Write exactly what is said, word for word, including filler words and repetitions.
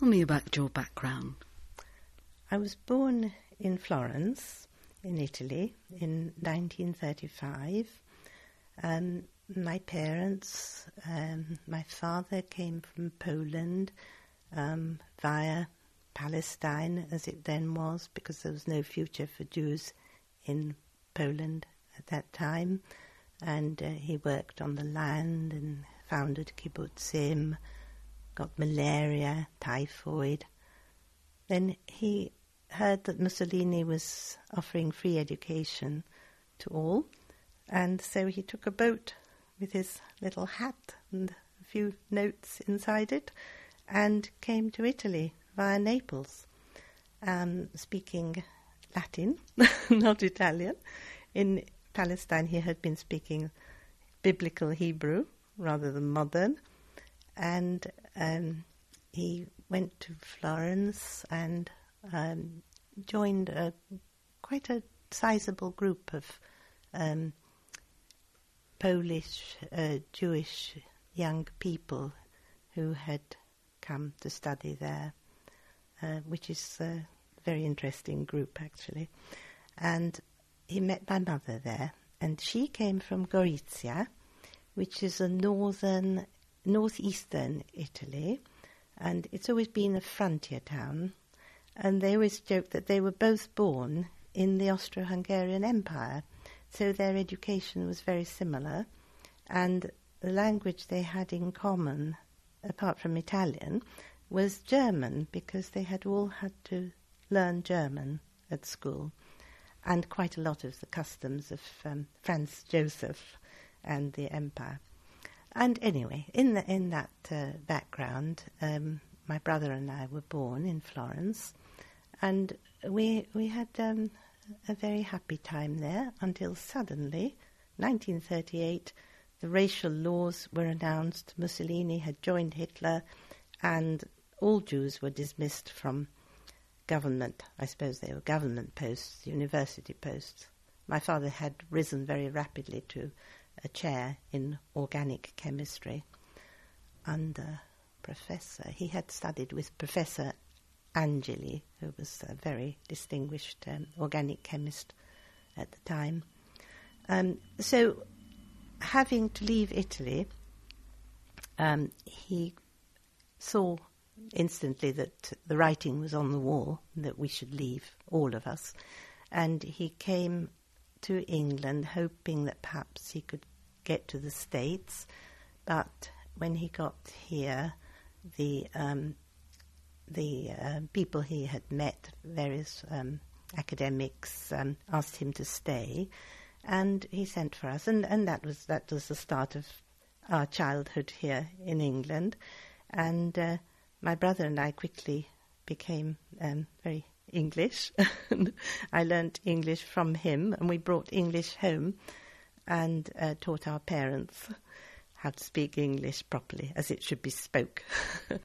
Tell me about your background. I was born in Florence, in Italy, in nineteen thirty-five. Um, my parents, um, my father came from Poland um, via Palestine, as it then was, because there was no future for Jews in Poland at that time. And uh, he worked on the land and founded kibbutzim, got malaria, typhoid. Then he heard that Mussolini was offering free education to all, and so he took a boat with his little hat and a few notes inside it and came to Italy via Naples, um, speaking Latin, not Italian. In Palestine he had been speaking biblical Hebrew rather than modern, and um, he went to Florence and um, joined a, quite a sizable group of um, Polish, uh, Jewish young people who had come to study there, uh, which is a very interesting group actually. And he met my mother there, and she came from Gorizia, which is a northern, northeastern Italy, and it's always been a frontier town. And they always joke that they were both born in the Austro-Hungarian Empire, so their education was very similar, and the language they had in common, apart from Italian, was German, because they had all had to learn German at school, and quite a lot of the customs of um, Franz Joseph and the empire. And anyway, in the, in that uh, background, um, my brother and I were born in Florence, and we we had um, a very happy time there until suddenly, nineteen thirty-eight, the racial laws were announced. Mussolini had joined Hitler, and all Jews were dismissed from government. I suppose they were government posts, university posts. My father had risen very rapidly to a chair in organic chemistry under Professor. He had studied with Professor Angeli, who was a very distinguished um, organic chemist at the time. Um, so, having to leave Italy, um, he saw instantly that the writing was on the wall, that we should leave, all of us. And he came to England hoping that perhaps he could get to the States. But when he got here, the um, the uh, people he had met, various um, academics, um, asked him to stay, and he sent for us. And, and that was that was the start of our childhood here in England. And uh, my brother and I quickly became um, very English. I learnt English from him, and we brought English home and uh, taught our parents how to speak English properly, as it should be spoke.